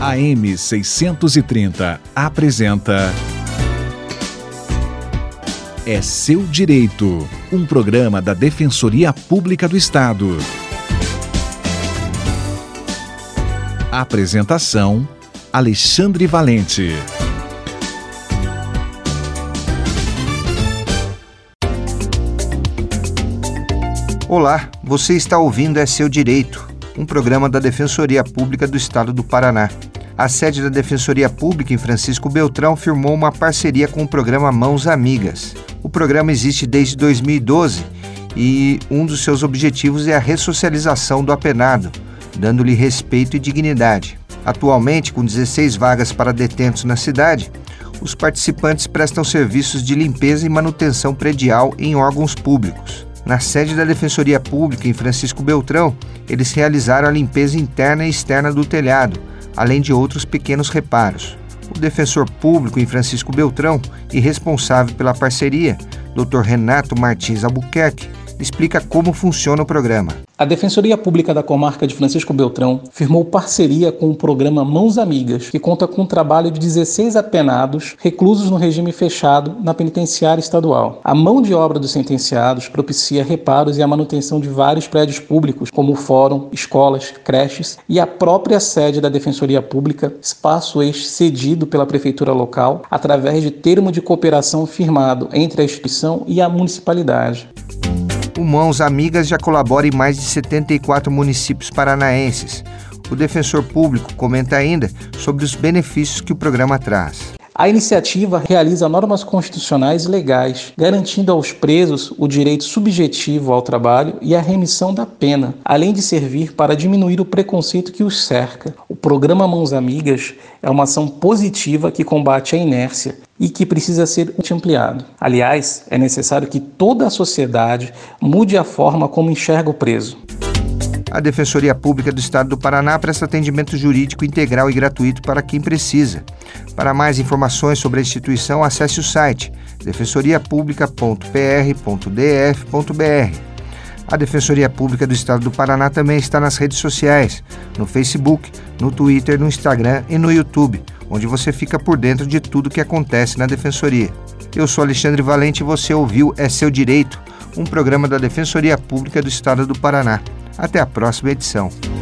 AM 630 apresenta É Seu Direito, um programa da Defensoria Pública do Estado. Apresentação: Alexandre Valente. Olá, você está ouvindo É Seu Direito, um programa da Defensoria Pública do Estado do Paraná. A sede da Defensoria Pública em Francisco Beltrão firmou uma parceria com o programa Mãos Amigas. O programa existe desde 2012 e um dos seus objetivos é a ressocialização do apenado, dando-lhe respeito e dignidade. Atualmente, com 16 vagas para detentos na cidade, os participantes prestam serviços de limpeza e manutenção predial em órgãos públicos. Na sede da Defensoria Pública em Francisco Beltrão, eles realizaram a limpeza interna e externa do telhado, além de outros pequenos reparos. O defensor público em Francisco Beltrão e responsável pela parceria, Dr. Renato Martins Albuquerque, explica como funciona o programa. A Defensoria Pública da Comarca de Francisco Beltrão firmou parceria com o programa Mãos Amigas, que conta com o trabalho de 16 apenados reclusos no regime fechado na penitenciária estadual. A mão de obra dos sentenciados propicia reparos e a manutenção de vários prédios públicos, como o fórum, escolas, creches e a própria sede da Defensoria Pública, espaço este cedido pela prefeitura local, através de termo de cooperação firmado entre a instituição e a municipalidade. O Mãos Amigas já colabora em mais de 74 municípios paranaenses. O defensor público comenta ainda sobre os benefícios que o programa traz. A iniciativa realiza normas constitucionais e legais, garantindo aos presos o direito subjetivo ao trabalho e a remissão da pena, além de servir para diminuir o preconceito que os cerca. O programa Mãos Amigas é uma ação positiva que combate a inércia e que precisa ser ampliado. Aliás, é necessário que toda a sociedade mude a forma como enxerga o preso. A Defensoria Pública do Estado do Paraná presta atendimento jurídico integral e gratuito para quem precisa. Para mais informações sobre a instituição, acesse o site defensoriapublica.pr.df.br. A Defensoria Pública do Estado do Paraná também está nas redes sociais, no Facebook, no Twitter, no Instagram e no YouTube, onde você fica por dentro de tudo que acontece na Defensoria. Eu sou Alexandre Valente e você ouviu É Seu Direito, um programa da Defensoria Pública do Estado do Paraná. Até a próxima edição.